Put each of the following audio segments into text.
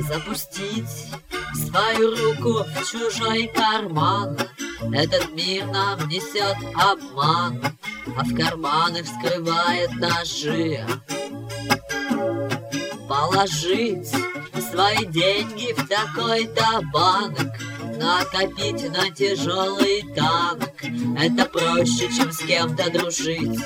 Запустить свою руку в чужой карман. Этот мир нам несет обман, а в карманах скрывает ножи. Положить свои деньги в такой-то банк, накопить на тяжелый танк — это проще, чем с кем-то дружить.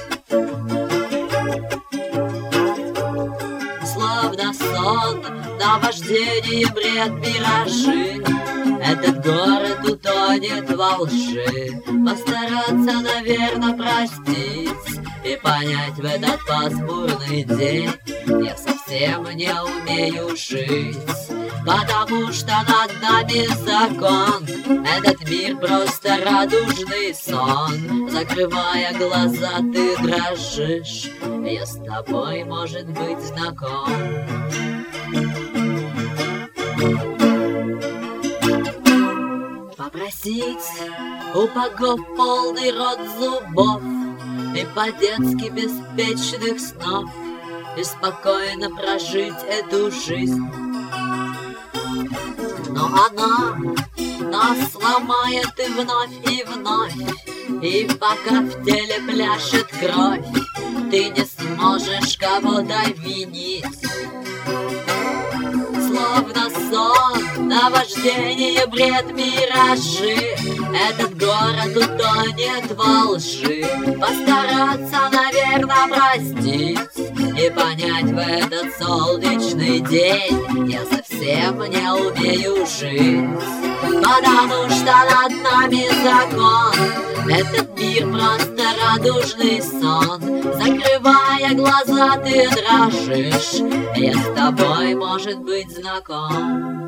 Словно сон, наваждение, бред, миражи. Этот город утонет во лжи. Постараться, наверное, простить и понять в этот пасмурный день я совсем не умею жить, потому что над нами закон. Этот мир просто радужный сон. Закрывая глаза, ты дрожишь. Я с тобой, может быть, знаком. Попросить у богов полный рот зубов и по-детски беспечных снов, и спокойно прожить эту жизнь. Но она нас сломает и вновь, и пока в теле пляшет кровь, ты не сможешь кого-то винить. Словно сон, наваждение, бред, миражи. Этот город утонет во лжи. Постараться, наверное, простить и понять в этот солнечный день я совсем не умею жить, потому что над нами закон. Этот мир просто радужный сон. Закрывая глаза, ты дрожишь. Я с тобой, может быть, знаком.